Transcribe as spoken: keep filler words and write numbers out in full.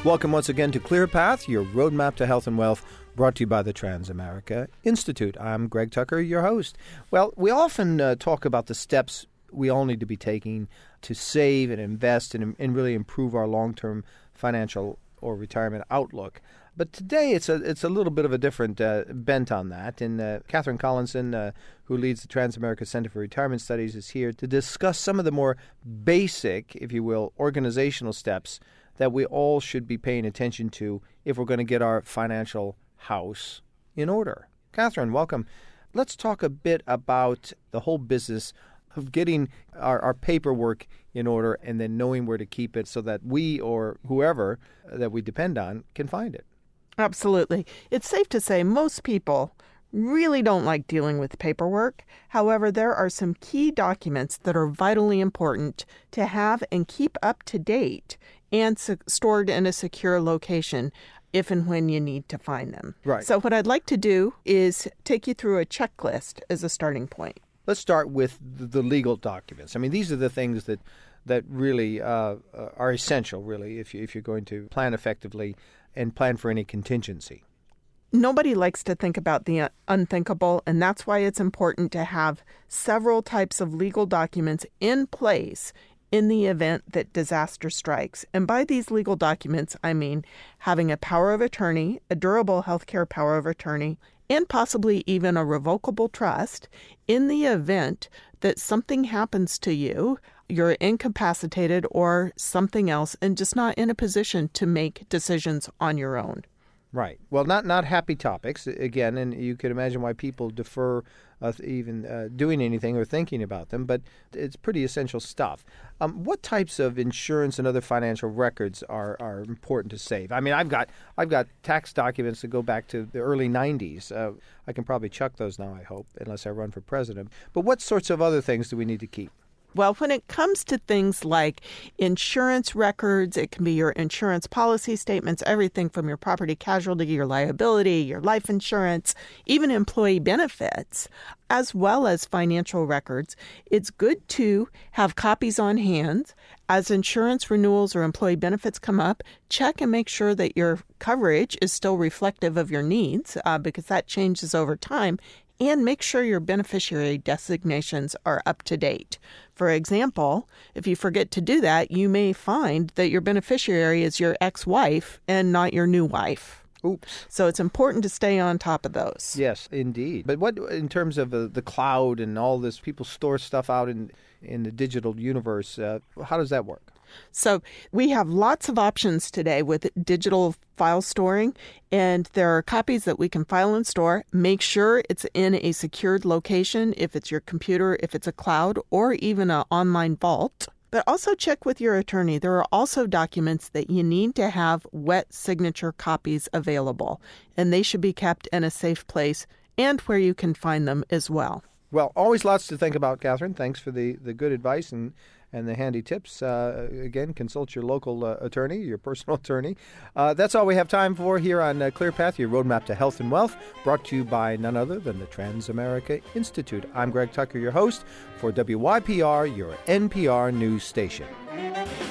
Welcome once again to Clear Path, your roadmap to health and wealth, brought to you by the Transamerica Institute. I'm Greg Tucker, your host. Well, we often uh, talk about the steps we all need to be taking to save and invest and, and really improve our long-term financial or retirement outlook. But today it's a it's a little bit of a different uh, bent on that. And uh, Catherine Collinson, uh, who leads the Transamerica Center for Retirement Studies, is here to discuss some of the more basic, if you will, organizational steps that we all should be paying attention to if we're going to get our financial house in order. Catherine, welcome. Let's talk a bit about the whole business of getting our, our paperwork in order and then knowing where to keep it so that we or whoever that we depend on can find it. Absolutely. It's safe to say most people really don't like dealing with paperwork. However, there are some key documents that are vitally important to have and keep up to date and su- stored in a secure location if and when you need to find them. Right. So what I'd like to do is take you through a checklist as a starting point. Let's start with the legal documents. I mean, these are the things that that really uh, are essential, really, if you, if you're going to plan effectively and plan for any contingency. Nobody likes to think about the unthinkable, and that's why it's important to have several types of legal documents in place in the event that disaster strikes. And by these legal documents, I mean having a power of attorney, a durable healthcare power of attorney, and possibly even a revocable trust in the event that something happens to you, you're incapacitated or something else, and just not in a position to make decisions on your own. Right. Well, not not happy topics, again, and you can imagine why people defer uh, even uh, doing anything or thinking about them, but it's pretty essential stuff. Um, what types of insurance and other financial records are, are important to save? I mean, I've got I've got tax documents that go back to the early nineties. Uh, I can probably chuck those now, I hope, unless I run for president. But what sorts of other things do we need to keep? Well, when it comes to things like insurance records, it can be your insurance policy statements, everything from your property casualty, your liability, your life insurance, even employee benefits, as well as financial records. It's good to have copies on hand. As insurance renewals or employee benefits come up, check and make sure that your coverage is still reflective of your needs, uh, because that changes over time. And make sure your beneficiary designations are up to date. For example, if you forget to do that, you may find that your beneficiary is your ex-wife and not your new wife. Oops. So it's important to stay on top of those. Yes, indeed. But what in terms of uh, the cloud and all this, people store stuff out in, in the digital universe, uh, how does that work? So we have lots of options today with digital file storing, and there are copies that we can file and store. Make sure it's in a secured location, if it's your computer, if it's a cloud, or even an online vault. But also check with your attorney. There are also documents that you need to have wet signature copies available, and they should be kept in a safe place and where you can find them as well. Well, always lots to think about, Catherine. Thanks for the, the good advice and and the handy tips. Uh, again, consult your local uh, attorney, your personal attorney. Uh, that's all we have time for here on uh, Clear Path, your roadmap to health and wealth, brought to you by none other than the Transamerica Institute. I'm Greg Tucker, your host for W Y P R, your N P R news station.